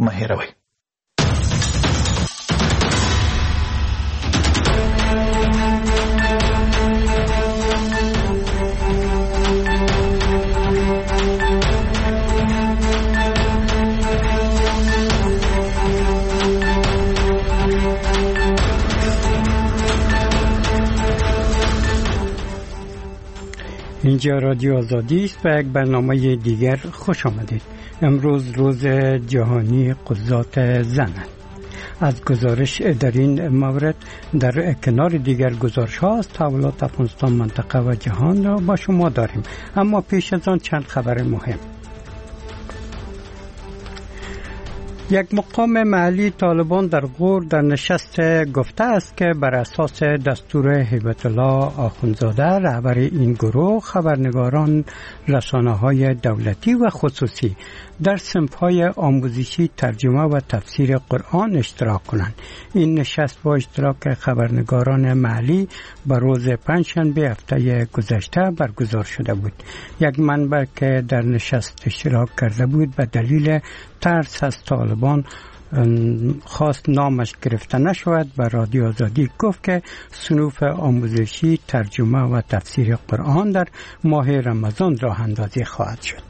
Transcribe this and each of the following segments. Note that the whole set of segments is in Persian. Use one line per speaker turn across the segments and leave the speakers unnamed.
مهیروی.
اینجا رادیو آزادی است و یک برنامه دیگر خوش آمدید. امروز روز جهانی قضات زن است. از گزارش در این مورد در کنار دیگر گزارش ها از تحولات افغانستان، منطقه و جهان را با شما داریم، اما پیش از آن چند خبر مهم. یک مقام محلی طالبان در غور در نشست گفته است که بر اساس دستور هیبت الله آخوندزاده رهبر این گروه خبرنگاران رسانه‌های دولتی و خصوصی در صنف‌های آموزشی ترجمه و تفسیر قرآن اشتراک کنند. این نشست با اشتراک خبرنگاران محلی بر روز پنجشنبه هفته گذشته برگزار شده بود. یک منبع که در نشست اشتراک کرده بود به دلیل ترس از طالبان خواست نامش گرفته نشود و رادیو آزادی گفت که صنوف آموزشی ترجمه و تفسیر قرآن در ماه رمضان راه اندازی خواهد شد.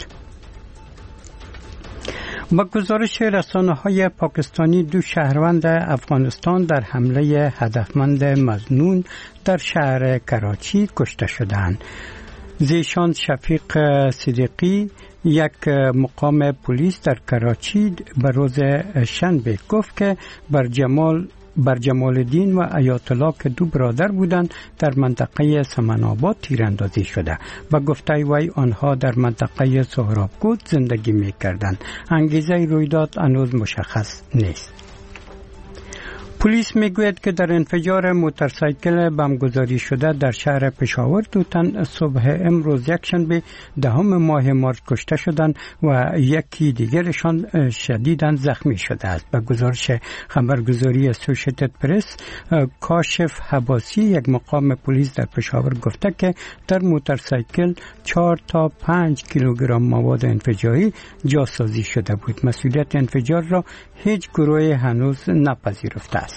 با گزارش رسانه‌های پاکستانی، 2 شهروند افغانستان در حمله هدفمند مظنون در شهر کراچی کشته شدند. زیشان شفیق صدیقی، یک مقام پلیس در کراچی، به روز شنبه گفت که بر جمال الدین و آیت الله که 2 برادر بودند در منطقه سمن‌آباد تیراندازی شده و گفته وی آنها در منطقه سهراب‌کوت زندگی می‌کردند. انگیزه رویداد هنوز مشخص نیست. پلیس میگوید که در انفجار موتورسایکل بمبگذاری شده در شهر پشاور 2 تن صبح امروز یکشنبه 10 ماه مارس کشته شدند و یکی دیگرشان شدیداً زخمی شده است. به گزارش خبرگزاری اسوشیتد پرس، کاشف حباسی، یک مقام پلیس در پشاور، گفته که در موتورسایکل 4 تا 5 کیلوگرم مواد انفجاری جاسازی شده بود. مسئولیت انفجار را هیچ گروهی هنوز نپذیرفته است.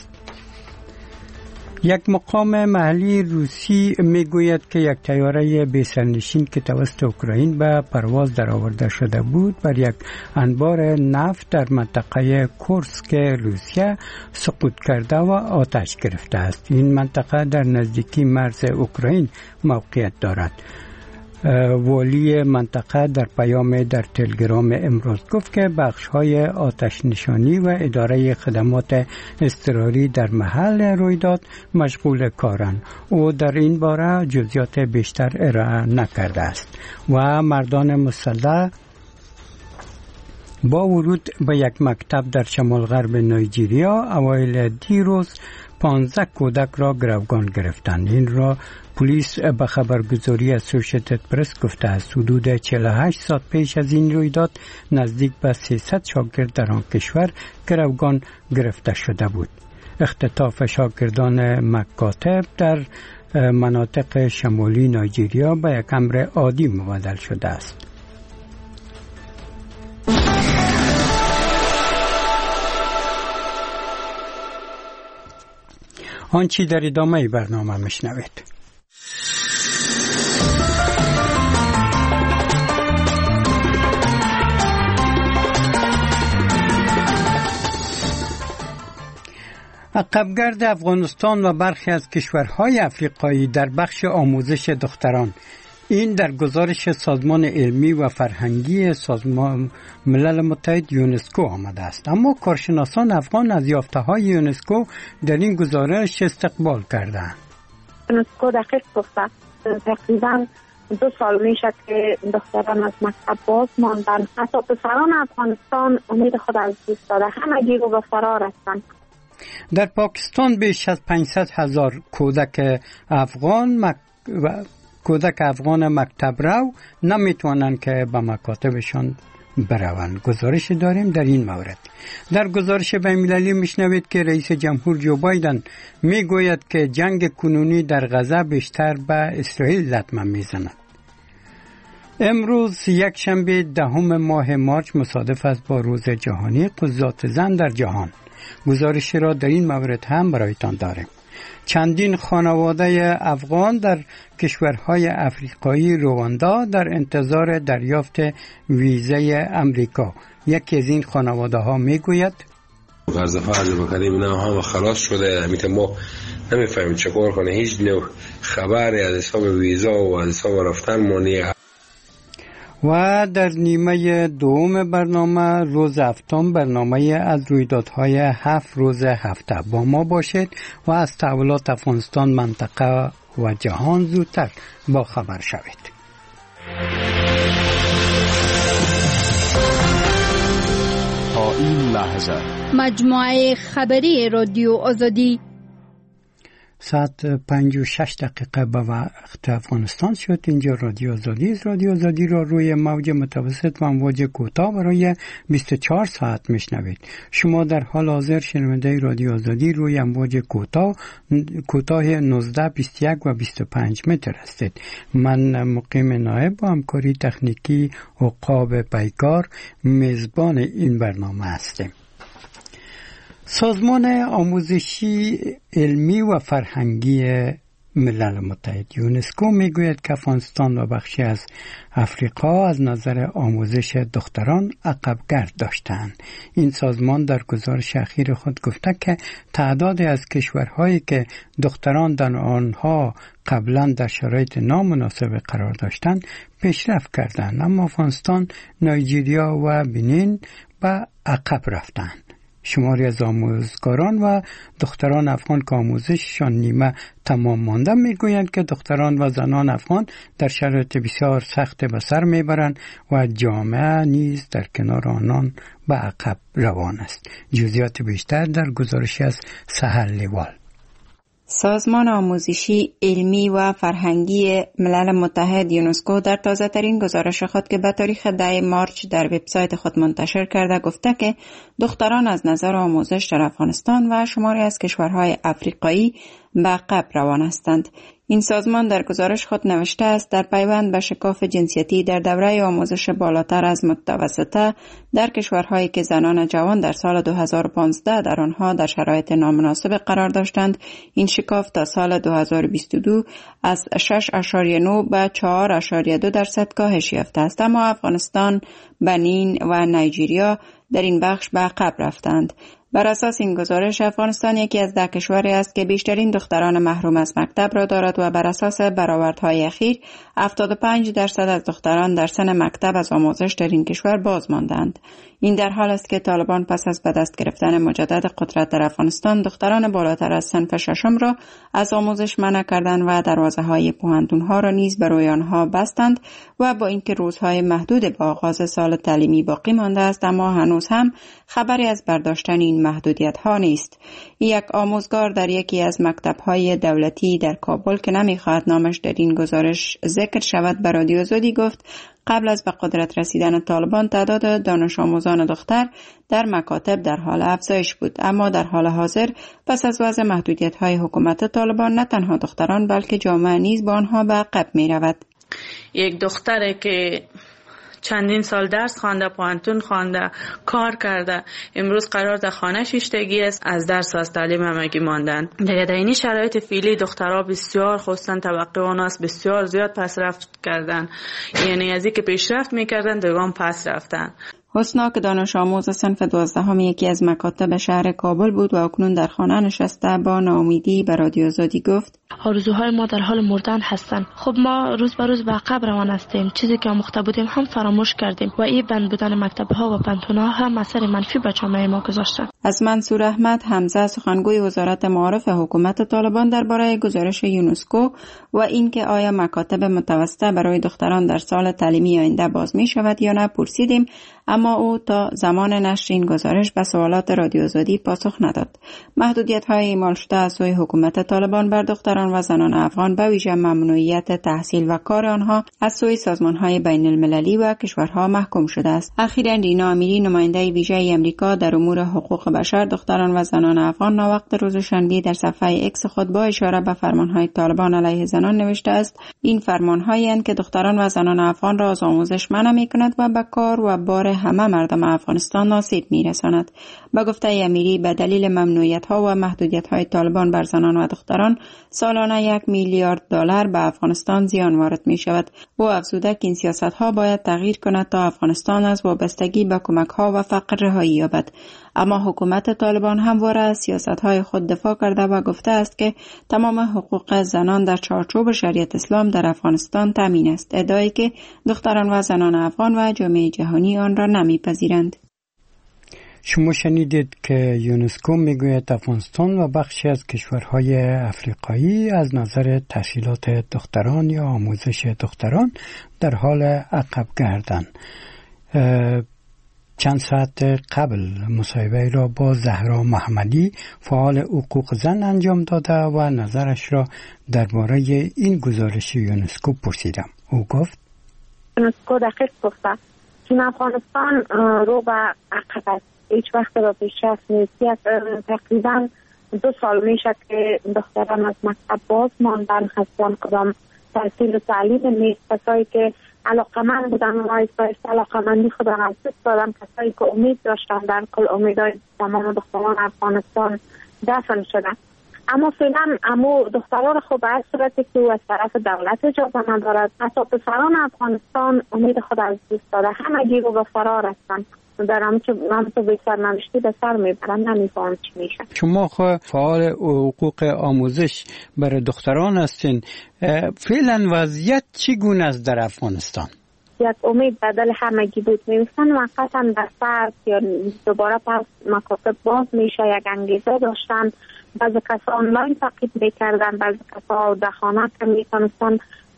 یک مقام محلی روسی میگوید که یک طیاره بی‌سرنشین که توسط اوکراین به پرواز درآورده شده بود بر یک انبار نفت در منطقه کورسک روسیه سقوط کرده و آتش گرفته است. این منطقه در نزدیکی مرز اوکراین موقعیت دارد. والی منطقه در پیام در تلگرام امروز گفت که بخش‌های آتش نشانی و اداره خدمات اضطراری در محل رویداد مشغول کارند. او در این باره جزئیات بیشتر ارائه نکرده است و مردان مسلح با ورود به یک مکتب در شمال غرب نایجیریا اوایل دیروز 15 کودک را گروگان گرفتند. این را پلیس به خبرگزاری اسوشیتد پرس گفته است. حدود 48 ساعت پیش از این رویداد نزدیک به 300 شاگرد در آن کشور گروگان گرفته شده بود. اختطاف شاگردان مکاتب در مناطق شمالی نایجیریا به یک امر عادی مبدل شده است. آنچه در ادامه برنامه میشنوید. عقبگرد افغانستان و برخی از کشورهای افریقایی در بخش آموزش دختران، این در گزارش سازمان علمی و فرهنگی سازمان ملل متحد یونسکو آمده است. اما کارشناسان افغان از یافته‌های یونسکو در این گزارش استقبال کردند.
یونسکو دقیق گفته تقریباً 2 سال میشه که دختران از مکتب باز ماندن. حتی پسران افغانستان امید خود از دست داده، همگی رو به فرار هستند.
در پاکستان بیش از 500,000 کودک افغان مکتب رو نمیتوانند که به مکاتبشان بروند. گزارش داریم در این مورد. در گزارش بین‌المللی میشنوید که رئیس جمهور جو بایدن میگوید که جنگ کنونی در غزه بیشتر به اسرائیل لطمه میزند. امروز یک شنبه 10 ماه مارچ مصادف است با روز جهانی قضات زن در جهان. گزارشی را در این مورد هم برایتان داریم. چندین خانواده افغان در کشورهای افریقایی رواندا در انتظار دریافت ویزای امریکا. یکی از این خانواده ها می گوید
فرض بکنیم اینا همه خلاص شده، همیشه ما نمیفهمیم چکار کنه، هیچ نوع خبری از حساب ویزا و از حساب رفتن ما نیست.
و در نیمه دوم برنامه روز هفتم برنامه از رویدادهای 7 روز هفته با ما باشید و از تحولات افغانستان، منطقه و جهان زودتر با خبر شوید.
تا این لحظه
مجموعه خبری رادیو آزادی
ساعت 5:06 به وقت افغانستان شد. اینجا رادیو آزادی است. رادیو آزادی را روی موج متوسط و امواج کوتاه برای 24 ساعت میشنوید. شما در حال حاضر شنونده رادیو آزادی روی امواج کوتاه 19، 21 و 25 متر هستید. من مقیم نایب با همکاری تکنیکی عقاب پیکار میزبان این برنامه هستیم. سازمان آموزشی علمی و فرهنگی ملل متحد یونسکو میگوید که افغانستان و بخشی از افریقا از نظر آموزش دختران عقبگرد داشتند. این سازمان در گزارش اخیر خود گفته که تعدادی از کشورهایی که دختران در آنها قبلا در شرایط نامناسب قرار داشتند پیشرفت کردند، اما افغانستان، نایجریا و بنین به عقب رفتند. شماری از آموزگاران و دختران افغان که آموزششان نیمه تمام مانده میگویند که دختران و زنان افغان در شرایط بسیار سخت به سر میبرند و جامعه نیز در کنار آنان به عقب روان است. جزئیات بیشتر در گزارشی از سحر لیوال.
سازمان آموزشی علمی و فرهنگی ملل متحد یونسکو در تازه ترین گزارش خود که به تاریخ 10 مارچ در وبسایت خود منتشر کرده گفته که دختران از نظر آموزش در افغانستان و شماری از کشورهای افریقایی به عقب روان هستند. این سازمان در گزارش خود نوشته است در پیوند به شکاف جنسیتی در دوره آموزش بالاتر از متوسطه در کشورهایی که زنان جوان در سال 2015 در آنها در شرایط نامناسب قرار داشتند، این شکاف تا سال 2022 از 6.9 به 4.2% کاهش یافته است. اما افغانستان، بنین و نایجریا در این بخش به عقب رفتند. بر اساس این گزارش افغانستان یکی از 10 کشوری است که بیشترین دختران محروم از مکتب را دارد و بر اساس برآوردهای اخیر 75% از دختران در سن مکتب از آموزش در این کشور باز ماندند. این در حال است که طالبان پس از به دست گرفتن مجدد قدرت در افغانستان دختران بالاتر از صنف ششم را از آموزش منع کردند و دروازه‌های پوهنتون‌ها را نیز برای آنها بستند و با اینکه روزهای محدود به آغاز سال تعلیمی باقی مانده است، اما هنوز هم خبری از برداشتن این محدودیت‌ها نیست. یک آموزگار در یکی از مکتب‌های دولتی در کابل که نمی‌خواهد نامش در این گزارش ذکر شود به رادیو آزادی گفت قبل از به قدرت رسیدن طالبان تعداد دانش آموزان دختر در مکاتب در حال افزایش بود، اما در حال حاضر پس از وضع محدودیت‌های حکومت طالبان نه تنها دختران بلکه جامعه نیز با آنها به عقب می‌رود.
یک دختره که چندین سال درس خوانده، پوهنتون خوانده، کار کرده، امروز قرار در خانه شیشتگی است، از درس و از تعلیم همگی ماندن. در این شرایط فعلی دخترها بسیار خصوصا طبقه آناس بسیار زیاد پس رفت کردن، یعنی از اینکه پیشرفت میکردن دوام پس رفتن.
حسنا که دانش آموز صنف 12 یکی از مکاتب شهر کابل بود و اکنون در خانه نشسته با ناامیدی به رادیو آزادی گفت
آرزوهای ما در حال مردن هستند. خب ما روز به روز به عقب روان هستیم. چیزی که آموخته بودیم هم فراموش کردیم و این بند بودن مکتب‌ها و پنتون‌ها هم اثر منفی به جامعه ما گذاشته.
از منصور احمد حمزه سخنگوی وزارت معارف حکومت طالبان درباره گزارش یونسکو و اینکه آیا مکاتب متوسطه برای دختران در سال تعلیمی آینده باز می شود یا نه پرسیدیم، اما او تا زمان نشر این گزارش به سوالات رادیو آزادی پاسخ نداد. محدودیت‌های اعمال شده از سوی حکومت طالبان بر دختران دختران و زنان افغان به ویژه ممنوعیت تحصیل و کار آنها از سوی سازمان‌های بین المللی و کشورها محکوم شده است. اخیراً رینا امیری نماینده ویژه امریکا در امور حقوق بشر دختران و زنان افغان ناوقت روز شنبه در صفحه ایکس خود با اشاره به فرمان‌های طالبان علیه زنان نوشته است: این فرمان‌هایی اند که دختران و زنان افغان را از آموزش منع می‌کند و به کار و بار همه مردم افغانستان آسیب می‌رساند. به گفته امیری به دلیل ممنوعیت‌ها و محدودیت‌های طالبان بر زنان و دختران سالانه 1 میلیارد دلار به افغانستان زیان وارد می‌شود. او افزوده که این سیاست‌ها باید تغییر کند تا افغانستان از وابستگی به کمک‌ها و فقر رهایی یابد. اما حکومت طالبان همواره از سیاست‌های خود دفاع کرده و گفته است که تمام حقوق زنان در چارچوب شریعت اسلام در افغانستان تامین است، ادعایی که دختران و زنان افغان و جامعه جهانی آن را نمی‌پذیرند.
شما شنیدید که یونسکو میگوید افغانستان و بخشی از کشورهای افریقایی از نظر تحصیلات دختران یا آموزش دختران در حال عقب گردن. چند ساعت قبل مصاحبه را با زهرا محمدی فعال حقوق زن انجام داده و نظرش را درباره این گزارش یونسکو پرسیدم. او گفت
یونسکو دقیق گفته که افغانستان رو به عقب است، هیچ وقت را پیشرفت نیست. تقریبا 2 سال میشه که دختران از مکتب باز ماندن هستن، کدام تحصیل و تعلیم نیست. کسایی که علاقمند بودن و آیسته علاقمندی خودم از دست دادن، کسایی که امید داشتن، در کل امیدهای تمام دختران افغانستان دفن شدن. اما فعلا امو دختران خوب به هر صورتی که او از طرف دولت اجازه ندارد، حتی پسران افغانستان امید خود از دست داده، همه گیر و فرار هستن. در همچه بیشتر نوشتی به سر میبرن، نمیفهم چی میشه.
شما فعال حقوق آموزش برای دختران هستین، فعلا وضعیت چگونه است در افغانستان؟
یک امید بدل همگی بود، می‌رسن وقتا در فرد یا دوباره پس مکاتب باز میشه، یک انگیزه داشتن. بعضی کسا آنلاین تعقیب میکردن، بعضی کسا در خانه که میتونستن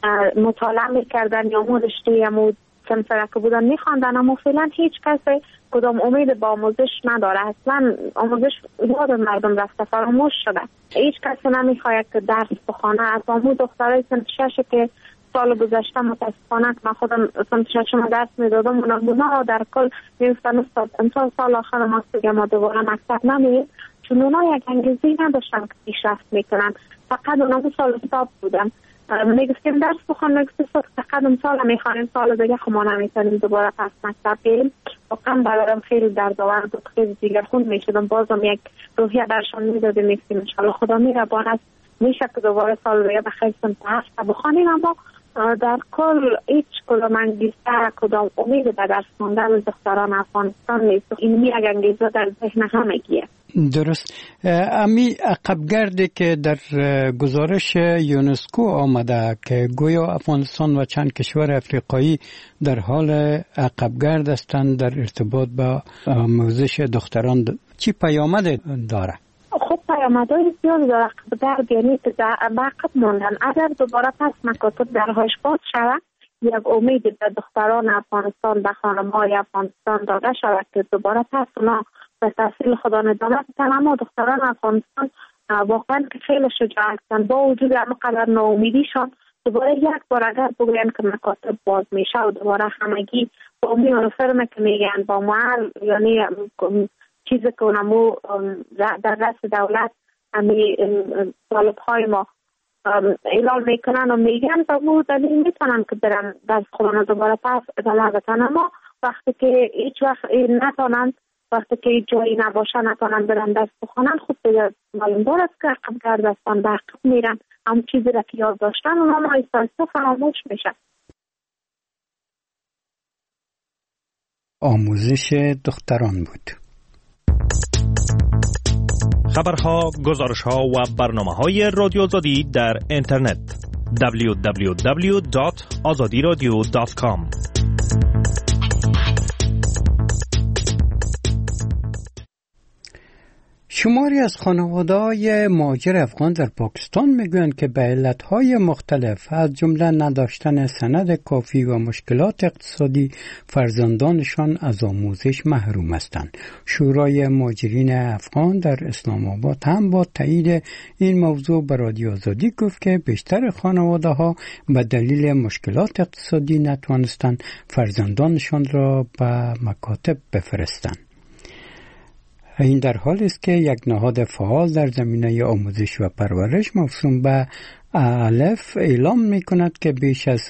مطالعه میکردن یا رشته سمسره که بودن میخواندن. اما فعلا هیچ کسی کدام امید با آموزش نداره. اصلا آموزش یاد مردم رفته، فراموش شده. هیچ کسی نمیخواید که درس بخونه. از آمو دخترای سنت 6 که سال گذشته متاسفانه که من خودم سنت 6 درس میدادم، اونا در کل میفتن استاد امسال سال آخر ماست دیگه ما دوباره مکتب نمیریم، چون اونا یک انگیزی نداشتن که پیشرفت میکنن. فقط اونا سال استاد بودن، میگفتیم درس بخون، میگفتیم فقط امسال میخوانیم، سال دیگه خب ما نمیتونیم دوباره پس مکتب بریم. واقعا برام خیلی دردآور بود، خیلی دیگر خون میشدم. بازم یک روحیه درشان میدادیم، میگفتیم انشالله خدا میربان است، میشه که دوباره سال دیگه بخیر سنت 7 بخوانیم. اما در کل هیچ کدام انگیزه، کدام امید به درس خواندن دختران افغانستان نیست. این یک انگیزه در ذهن همگیه.
درست. امی عقبگردی که در گزارش یونسکو آمده که گویا افغانستان و چند کشور افریقایی در حال عقبگرد هستند در ارتباط با آموزش دختران، چی پیامد داره؟
خب پیامدهای زیاد داره. عقبگرد یعنی که عقب موندن. اگر دوباره پس مکاتب درهاش باز شود، یک امید به دختران افغانستان به خانم‌های افغانستان داده شود که دوباره پس اونا به تحصیل خدا ادامه بدن. اما دختران افغانستان واقعا که خیلی شجاع هستند، با وجود همقدر ناامیدیشان دوباره یک بار اگر بگوین که مکاتب باز میشه و دوباره همگی با اون فرمه که میگن با محل، یعنی چیزی که اونمو در دست دولت همی طالب‌های ما اعلام میکنن و میگن و مو دلیل میتونن که برن درس خودن دوباره پس ادامه بدن. اما وقتی که هیچ وقت نتونن، وقتی که جایی نباشه نتونن برن درس بخونن، خود دیگه معلوم دار است که عقب گرد هستن، به عقب میرن. هم چیزی را که یاد داشتن اونها ما ایستا فراموش میشن.
آموزش دختران بود.
خبرها، گزارشها و برنامه‌های رادیو آزادی در اینترنت www.azadiradio.com.
شماری از خانواده‌های مهاجر افغان در پاکستان میگویند که به علتهای مختلف از جمله نداشتن سند کافی و مشکلات اقتصادی فرزندانشان از آموزش محروم هستند. شورای مهاجرین افغان در اسلام آباد هم با تایید این موضوع به رادیو آزادی گفت که بیشتر خانواده‌ها به دلیل مشکلات اقتصادی نتوانستند فرزندانشان را به مکاتب بفرستند. این در حالی است که یک نهاد فعال در زمینه آموزش و پرورش موسوم به الف اعلام می کند که بیش از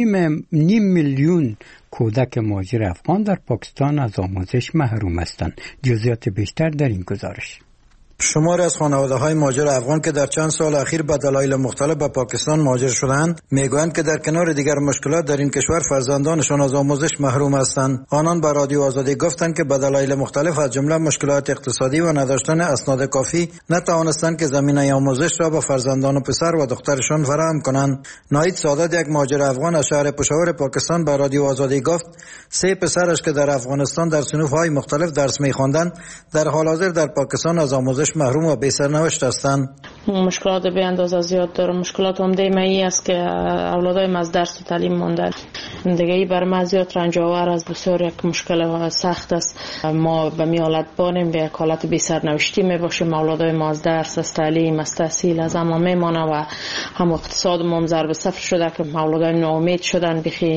نیم میلیون کودک مهاجر افغان در پاکستان از آموزش محروم هستند. جزئیات بیشتر در این گزارش.
شماری از خانواده‌های مهاجر افغان که در چند سال اخیر به دلایل مختلف به پاکستان مهاجر شدند میگویند که در کنار دیگر مشکلات در این کشور فرزندانشان از آموزش محروم هستند. آنان به رادیو آزادی گفتند که به دلایل مختلف از جمله مشکلات اقتصادی و نداشتن اسناد کافی نتوانستند که زمینه آموزش را به فرزندان و پسر و دخترشان فراهم کنند. ناهید سادات، یک مهاجر افغان از شهر پشاور پاکستان، به رادیو آزادی گفت 3 پسرش که در افغانستان در صنوف‌های مختلف درس می‌خواندند در حال حاضر در پاکستان از آموزش محروم و بی سرنوشت هستند.
مشکلات به اندازه زیاد داره. مشکلات عمده ما این است که اولادایم از درس و تعلیم مانده. دیگه ای بر ما زیاد رنج آور است، بسیار یک مشکل سخت است. ما به می حالت بانیم، به یک حالت بی سرنوشتی می باشیم. اولادای ما از درس، از تعلیم، از تحصیل از اما میمانه و هم اقتصاد ما ضرب صفر شده که اولادای ناامید شدن، بخی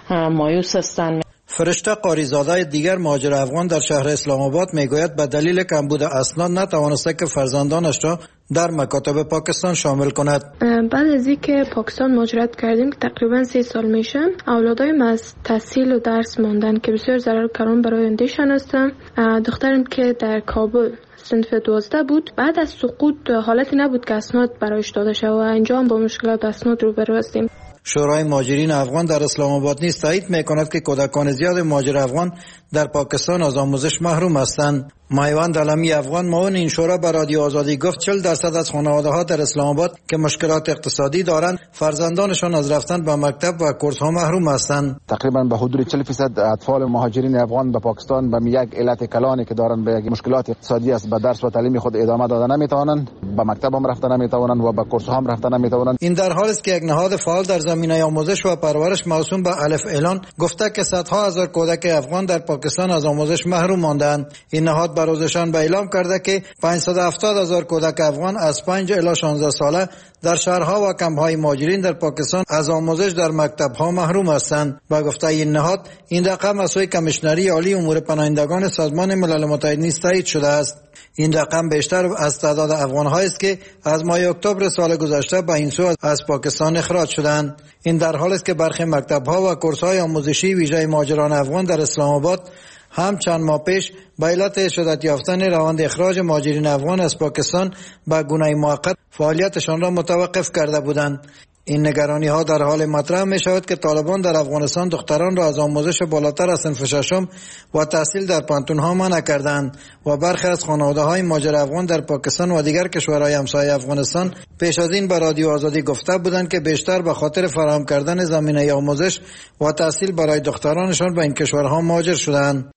مایوس هستند.
فرشته قاریزاده دیگر مهاجر افغان در شهر اسلام آباد میگوید به دلیل کمبود اسناد نتوانسته که فرزندانش را در مکاتب پاکستان شامل کند.
بعد از اینکه پاکستان مهاجرت کردیم که تقریبا 3 سال میشه، اولادایم از تحصیل و درس ماندن که بسیار ضرر کاران برای آیندهشان هستن. دخترم که در کابل صنف 12 بود، بعد از سقوط حالتی نبود که اسناد برایش داده شود و انجام با مشکلات اسناد روبرو هستیم.
شورای مهاجرین افغان در اسلام آباد نیز تایید می‌کند که کودکان زیاد مهاجر افغان در پاکستان از آموزش محروم هستند. مایوند علمی افغان معاون این شورا به رادیو آزادی گفت 40% از خانواده‌ها در اسلام آباد که مشکلات اقتصادی دارند فرزندانشان از رفتن به مکتب و کورس‌ها محروم هستند.
تقریبا به حدود 40% اطفال مهاجرین افغان به پاکستان به یک علت کلانی که دارند به یک مشکلات اقتصادی است به درس و تعلیم خود ادامه دادن نمی‌توانند، به مکتب هم رفتن نمی‌توانند و به کورس‌ها هم رفتن نمی‌توانند.
این در حالی است که یک نهاد فعال در زمینه آموزش و پرورش موسوم به الف اعلان گفته که صدها هزار کودک افغان در پاکستان از آموزش محروم ماندند. این نهاد به روزشان اعلام کرده که 570,000 کودک افغان از 5 الی 16 ساله در شهرها و کمپ‌های مهاجرین در پاکستان از آموزش در مکتب‌ها محروم هستند. با گفته این نهاد، این رقم از سوی کمیشنری عالی امور پناهندگان سازمان ملل متحد نیز تایید شده است. این رقم بیشتر از تعداد افغان‌هایی است که از ماه اکتبر سال گذشته به این سو از پاکستان اخراج شدند. این در حالی است که برخی مکتب‌ها و کورس‌های آموزشی ویژه مهاجران افغان در اسلام آباد هم چند ماه پیش به علت شدت یافتن روند اخراج مهاجرین افغان از پاکستان به گونه موقت فعالیتشان را متوقف کرده بودند. این نگرانی ها در حال مطرح می شود که طالبان در افغانستان دختران را از آموزش بالاتر از صنف ششم و تحصیل در پانتون ها منع کردند و برخی از خانواده های مهاجر افغان در پاکستان و دیگر کشورهای همسایه افغانستان پیش از این به رادیو آزادی گفته بودند که بیشتر به خاطر فراهم کردن زمینه آموزش و تحصیل برای دخترانشان به این کشورها مهاجر شدند.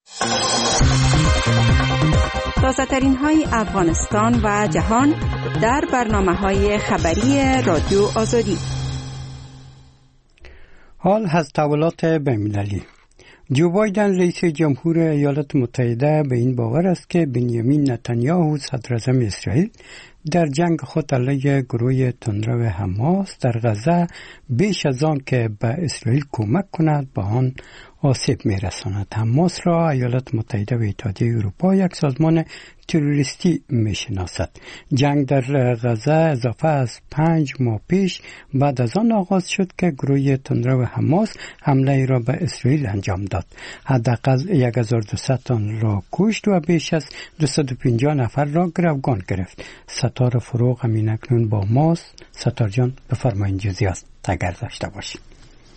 تازه ترین های افغانستان و جهان در برنامه های خبری رادیو آزادی.
حال از تحولات بین‌المللی. جو بایدن رئیس جمهور ایالات متحده به این باور است که بنیامین نتانیاهو صدراعظم اسرائیل در جنگ خود علیه گروه تندرو حماس در غزه بیش از آن که به اسرائیل کمک کند به آن آسیب می‌رساند. حماس را ایالات متحده و اتحادیه اروپا یک سازمان تروریستی می‌شناسد. جنگ در غزه اضافه از 5 ماه پیش بعد از آن آغاز شد که گروه تندرو حماس حمله را به اسرائیل انجام داد. حداقل 1200 تن را کشت و بیش از 250 نفر را گروگان گرفت. ستار فروغ همین اکنون با ماست. ستار جان بفرمایید جزئیات تگر داشته باشید.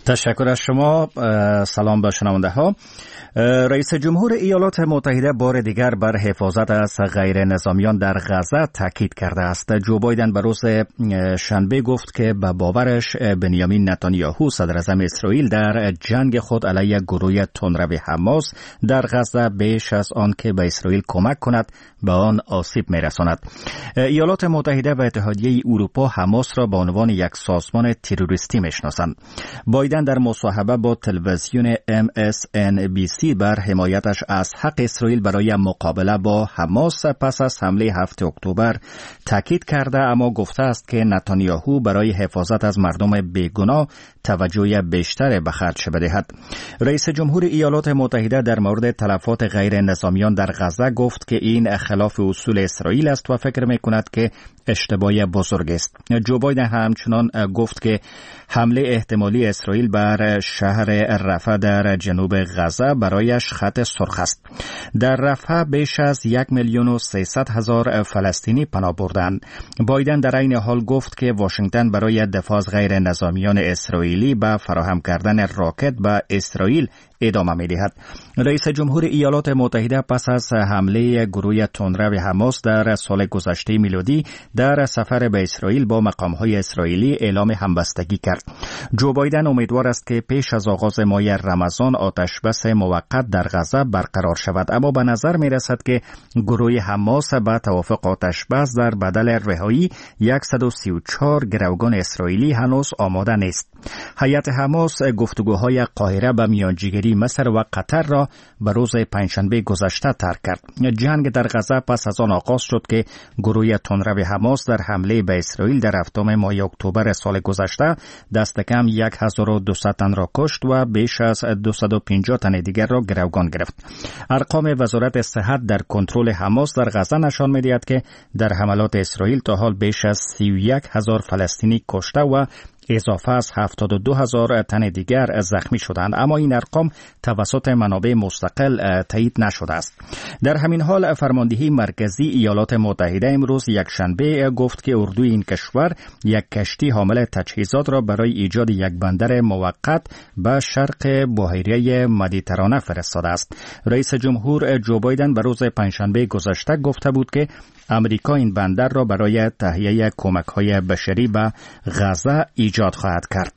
تشکر از شما. سلام به شنونده ها. رئیس جمهور ایالات متحده بار دیگر بر حفاظت از غیر نظامیان در غزه تاکید کرده است. جو بایدن به روز شنبه گفت که به باورش بنیامین نتانیاهو صدر اعظم اسرائیل در جنگ خود علیه گروه تندرو حماس در غزه بیش از آن که به اسرائیل کمک کند به آن آسیب می‌رساند. ایالات متحده و اتحادیه اروپا حماس را به عنوان یک سازمان تروریستی می‌شناسند. بایدن در مصاحبه با تلویزیون MSNBC بر حمایتش از حق اسرائیل برای مقابله با حماس پس از حمله 7 اکتبر تاکید کرده، اما گفته است که نتانیاهو برای حفاظت از مردم بیگناه توجه بیشتر به خرج بدهد. رئیس جمهور ایالات متحده در مورد تلفات غیر نظامیان در غزه گفت که این خلاف اصول اسرائیل است و فکر می‌کند که اشتباه بزرگ است. جو بایدن همچنان گفت که حمله احتمالی اسرائیل بر شهر رفح در جنوب غزه برایش خط سرخ است. در رفح بیش از 1,300,000 فلسطینی پناه بردند. بایدن در این حال گفت که واشنگتن برای دفاع از غیر نظامیان اسرائیلی به فراهم کردن راکت به اسرائیل ادامه می‌دهد. رئیس جمهور ایالات متحده پس از حمله گروه تندرو حماس در سال گذشته میلادی در سفر به اسرائیل با مقام‌های اسرائیلی اعلام همبستگی کرد. جو بایدن امیدوار است که پیش از آغاز ماه رمضان آتشبس موقت در غزه برقرار شود، اما به نظر می‌رسد که گروه حماس با توافق آتشبس در بدل رهایی 134 گروگان اسرائیلی هنوز آماده نیست. هیئت حماس گفتگوهای قاهره به میانجیگری مصر و قطر را به روز پنجشنبه گذشته ترک کرد. جنگ در غزه پس از آن آغاز شد که گروه تندرو حماس در حمله به اسرائیل در هفتم ماه اکتبر سال گذشته دست کم 1200 تن را کشت و بیش از 250 تن دیگر را گروگان گرفت. ارقام وزارت صحت در کنترل حماس در غزه نشان می‌دهد که در حملات اسرائیل تا حال بیش از 31,000 فلسطینی کشته و اضافه از 72,000 تن دیگر زخمی شدند، اما این ارقام توسط منابع مستقل تایید نشده است. در همین حال فرماندهی مرکزی ایالات متحده امروز یکشنبه گفت که اردوی این کشور یک کشتی حامل تجهیزات را برای ایجاد یک بندر موقت به شرق بحیره مدیترانه فرستاده است. رئیس جمهور جو بایدن به روز پنجشنبه گذشته گفته بود که امریکا این بندر را برای تهیه کمک‌های بشری به غزه ایجاد خواهد کرد.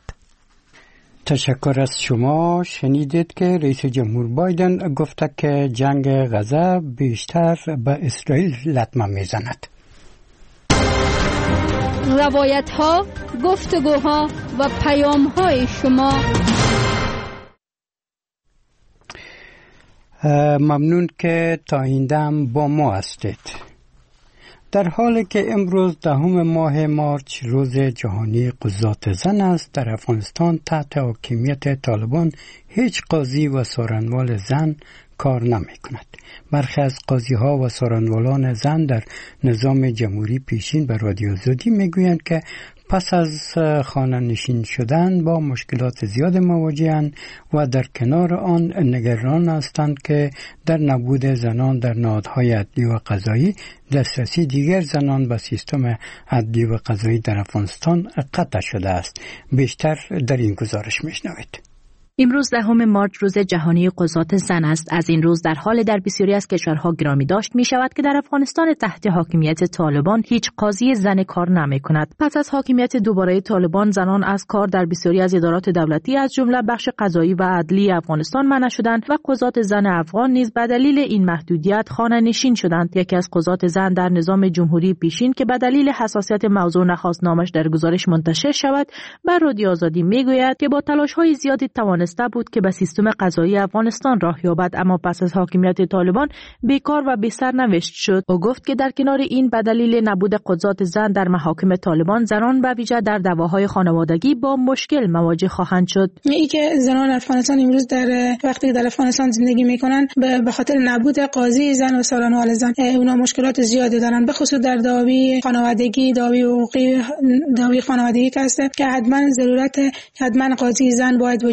تشکر از شما. شنیدید که رئیس جمهور بایدن گفته که جنگ غزه بیشتر به اسرائیل لطمه میزند.
روایت‌ها، گفتگوها و پیام‌های شما.
ممنون که تا این دم با ما هستید. در حالی که امروز 10 ماه مارچ روز جهانی قضات زن است، در افغانستان تحت حاکمیت طالبان هیچ قاضی و سارنوال زن کار نمی کند. برخی از قاضی ها و سارنوالان زن در نظام جمهوری پیشین به رادیو آزادی می گویند که پس از خانه نشین شدن با مشکلات زیاد مواجه‌اند و در کنار آن نگران هستند که در نبود زنان در نهادهای عدلی و قضایی دسترسی دیگر زنان به سیستم عدلی و قضایی در افغانستان قطع شده است. بیشتر در این گزارش میشنوید.
امروز 10 مارچ روز جهانی قضات زن است. از این روز در حال در بسیاری از کشورها گرامی داشت می شود که در افغانستان تحت حاکمیت طالبان هیچ قاضی زن کار نمی کند. پس از حاکمیت دوباره طالبان زنان از کار در بسیاری از ادارات دولتی از جمله بخش قضایی و عدلی افغانستان منع شدند و قضات زن افغان نیز به دلیل این محدودیت خانه نشین شدند. یکی از قضات زن در نظام جمهوری پیشین که به دلیل حساسیت موضوع نخواست نامش در گزارش منتشر شود، بر رادیو آزادی می گوید که با تلاش‌های زیادی بود که به سیستم قضایی افغانستان راه یابد، اما پس از حاکمیت طالبان بیکار و بی سرنوشت شد. او گفت که در کنار این به دلیل نبود قضات زن در محاکم طالبان زنان به ویژه در دعواهای خانوادگی با مشکل مواجه خواهند شد.
این که زنان افغانستان امروز در وقتی در افغانستان زندگی میکنن به خاطر نبود قاضی زن و سارنوال زن اونا مشکلات زیادی دارن، به خصوص در دعوی خانوادگی، دعوی حقوقی، دعوی خانوادگی که هست که حتما ضرورت قاضی زن باید وجود داشته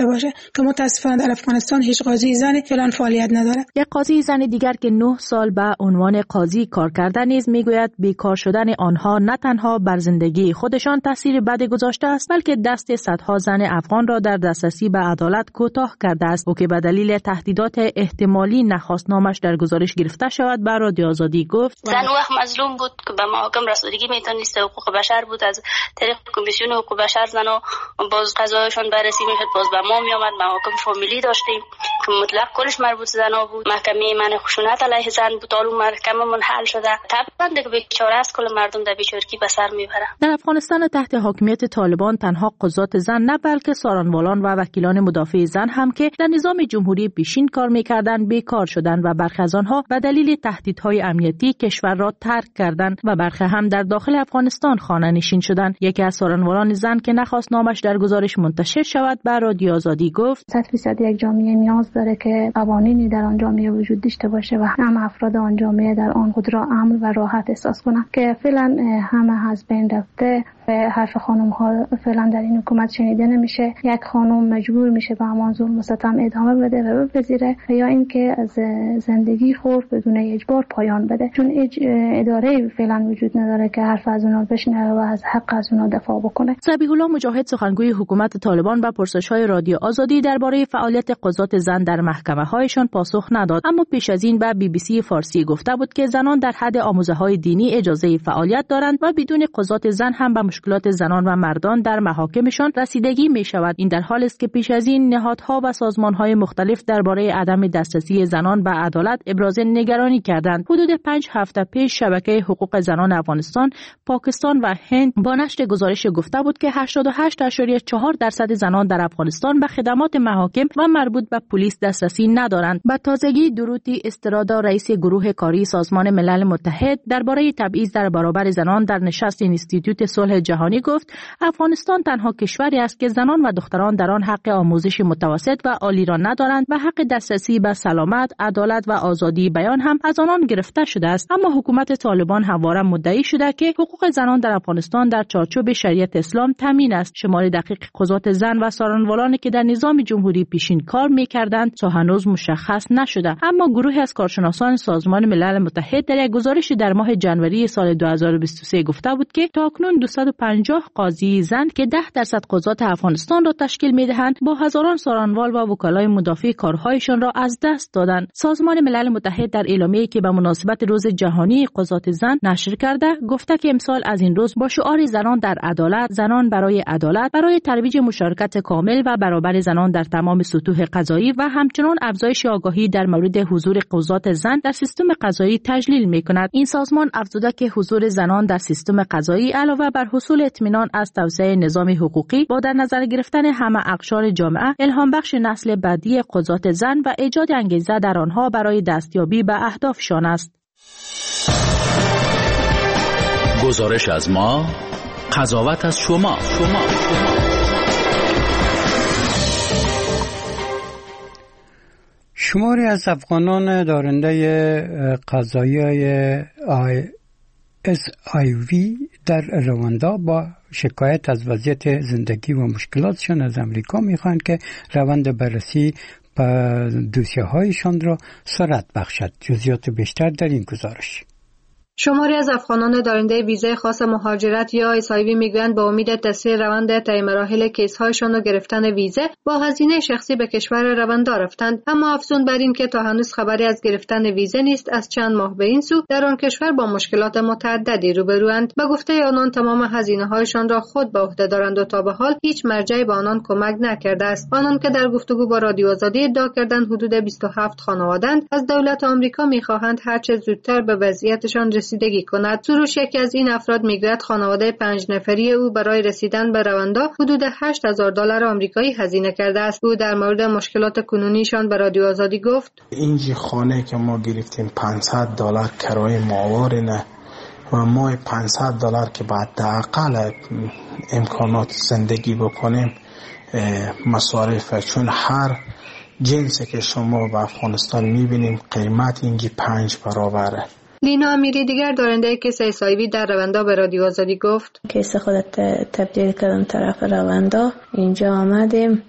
داشته باشه که متاسفانه در افغانستان هیچ قاضی زنی فعلا فعالیت نداره.
یک قاضی زن دیگر که 9 سال به عنوان قاضی کار کرده نیز میگوید بیکار شدن آنها نه تنها بر زندگی خودشان تاثیر بد گذاشته است، بلکه دست صدها زن افغان را در دسترسی به عدالت کوتاه کرده است و که به دلیل تهدیدات احتمالی نخواست نامش در گزارش گرفته شود به رادیو آزادی گفت.
زن وقت مظلوم بود که به محاکم رسیدگی میتونست، حقوق بشر بود، از طریق کمیسیون حقوق بشر زنها باز قضایشان بررسی میشد، باز به ما میآمد. محاکم فامیلی داشتیم که مطلق کلش مربوط زنا بود. محکمه من خشونت علیه زن بود، حالا محکمه منحل شده. طبعا دیگه بیچاره است، کل مردم در بیچارگی به سر میبره.
در افغانستان تحت حاکمیت طالبان تنها قضات زن نه بلکه سارنوالان و وکیلان مدافع زن هم که در نظام جمهوری پیشین کار میکردند بیکار شدند و برخی از آنها به دلیل تهدیدهای امنیتی کشور را ترک کردند و برخی هم در داخل افغانستان خانه نشین شدند. یکی از سارنوالان زن که نخواست نامش در گزارش منتشر شود به رادیو آزادی گفت
100% یک جامعه نیاز داره که قوانینی در آن جامعه وجود داشته باشه و هم افراد آن جامعه در آن خود را امن و راحت احساس کنند که فعلا همه از بین رفته. حرف خانم ها فعلا در این حکومت شنیده نمیشه. یک خانم مجبور میشه به همان ظلم و ستم ادامه بده و بپذیره یا اینکه از زندگی خود بدون اجبار پایان بده، چون اداره فعلا وجود نداره که حرف از اونها بشنوه و از حق از اونها دفاع بکنه.
ذبیح الله مجاهد سخنگوی حکومت طالبان به پرسش‌های رادیو آزادی درباره فعالیت قضات زن در محکمه‌هایشان پاسخ نداد، اما پیش از این به BBC فارسی گفته بود که زنان در حد آموزه‌های دینی اجازه فعالیت دارند و بدون قضات زن هم به مشکلات زنان و مردان در محاکمشان رسیدگی می‌شود. این در حالی است که پیش از این نهادها و سازمان‌های مختلف درباره عدم دسترسی زنان به عدالت ابراز نگرانی کردند. حدود 5 هفته پیش شبکه حقوق زنان افغانستان، پاکستان و هند با نشر گزارش گفته بود که 88.4% زنان در افغانستان به خدمات محاکم و مربوط به پلیس دسترسی ندارند. به تازگی دروتی استرادا رئیس گروه کاری سازمان ملل متحد درباره تبعیض در برابر زنان در نشست اینستیتوت صلح جهانی گفت افغانستان تنها کشوری است که زنان و دختران در آن حق آموزش متوسط و عالی را ندارند و حق دسترسی به سلامت، عدالت و آزادی بیان هم از آنان گرفته شده است. اما حکومت طالبان همواره مدعی شده که حقوق زنان در افغانستان در چارچوب شریعت اسلام تامین است. شمار دقیق قضات زن و سارنوالانی که در نظام جمهوری پیشین کار می‌کردند تا هنوز مشخص نشده، اما گروهی از کارشناسان سازمان ملل متحد در یک گزارش در ماه ژانویه سال 2023 گفته بود که تاکنون 250 قاضی زن که 10% قضات افغانستان را تشکیل می‌دهند با هزاران سارنوال و وکلای مدافع کارهایشان را از دست دادند. سازمان ملل متحد در اعلامیه‌ای که به مناسبت روز جهانی قضات زن نشر کرده گفته که امسال از این روز با شعار زنان در عدالت، زنان برای عدالت، برای ترویج مشارکت کامل و برابر زنان در تمام سطوح قضایی و همچنان افزایش آگاهی در مورد حضور قضات زن در سیستم قضایی تجلیل می‌کند. این سازمان افزوده که حضور زنان در سیستم قضایی علاوه بر حصول اطمینان از توسعه نظام حقوقی با در نظر گرفتن همه اقشار جامعه، الهام بخش نسل بعدی قضات زن و ایجاد انگیزه در آنها برای دستیابی به اهدافشان است.
گزارش از ما، قضاوت از شما.
شماری از افغانان دارنده قضایی SIV در رواندا با شکایت از وضعیت زندگی و مشکلاتشان از امریکا میخواهند که روند بررسی دوسیه هایشان را سرعت بخشد. جزئیات بیشتر در این گزارش.
شماری از افغانان دارنده ویزای خاص مهاجرت یا SIV میگویند با امید تسریع روند طی مراحل کیس‌هایشان و گرفتن ویزه با هزینه شخصی به کشور رواندا رفتند، اما افزون بر این که تا هنوز خبری از گرفتن ویزه نیست. از چند ماه به این سو در آن کشور با مشکلات متعددی روبروند. به گفته آنان تمام هزینه‌هایشان را خود به عهده دارند و تا به حال هیچ مرجعی به آنان کمک نکرده است. آنان که در گفتگو با رادیو آزادی ادعا کردند حدود 27 خانواده‌اند، از دولت آمریکا می‌خواهند هر چه زودتر به وضعیتشان رسیدگی کند. سروش یکی از این افراد میگوید خانواده 5 نفری او برای رسیدن به رواندا حدود $8,000 آمریکایی هزینه کرده است. او در مورد مشکلات کنونیشان به رادیو آزادی گفت:
اینجا خانه که ما گرفتیم $500 کرایه ماهواره نه و ما $500 که بعد حداقل امکانات زندگی بکنیم مصارف، چون هر جنسی که شما به افغانستان میبینیم قیمت اینجا 5 برابره.
لینا امیری دیگر دارنده کیس SIV در رواندا به رادیو آزادی گفت:
کیس خودت تبدیل کردم طرف رواندا، اینجا آمدیم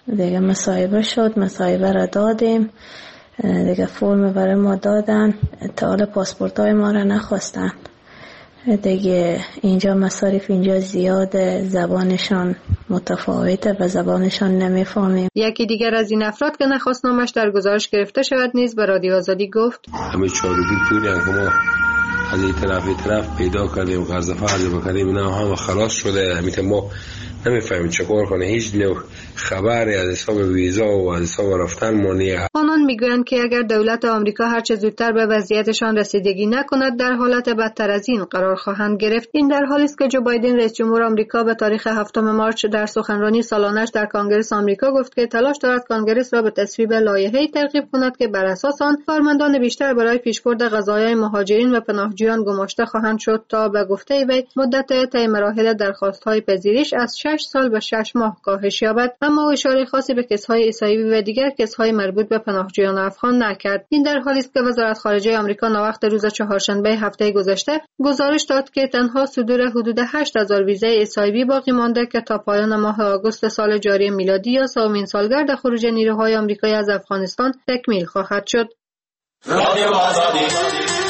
دیگه مصاحبه شد، مصاحبه را دادیم، دیگه فرم برای ما دادن، تا حالا پاسپورت های ما را نخواستن. دیگه اینجا مصارف اینجا زیاده، زبانشان متفاوته و زبانشان نمیفهمیم.
یکی دیگر از این افراد که نخواست نامش در گزارش گرفته شود نیز به رادیو آزادی گفت
همه چارگی طوری هم که ما از این طرف پیدا کردیم، قرض فرض بکنیم، اینا همه خلاص شده. همیشه ما نمیفهمیم چکار کنه، هیچ نوع خبری از حساب ویزا و از حساب رفتن ما نیست.
آنان میگویند که اگر دولت آمریکا هر چه زودتر به وضعیتشان رسیدگی نکند در حالت بدتر از این قرار خواهند گرفت. این در حالی است که جو بایدن رئیس جمهور آمریکا به تاریخ 7 مارس در سخنرانی سالانه‌اش در کنگره آمریکا گفت که تلاش دارد کنگره را به تصویب لایحه‌ای ترغیب کند که بر اساس آن کارمندان بیشتر برای پیشبرد قضایای مهاجرین و پناهجویان گماشته خواهند شد تا به گفته وی مدت طی مراحل درخواست‌های پذیرش از 6 سال به 6 ماه کاهش یابد. اما او اشاره خاصی به کیس‌های عیسوی و دیگر کیس‌های مربوط به پناهجویان افغان نکرد. این در حالی است که وزارت خارجه آمریکا ناوقت روز چهارشنبه هفته گذشته گزارش داد که تنها صدور حدود 8000 ویزای عیسوی باقی مانده که تا پایان ماه آگوست سال جاری میلادی یا سومین سالگرد خروج نیروهای آمریکایی از افغانستان تکمیل خواهد شد. رادیو آزادی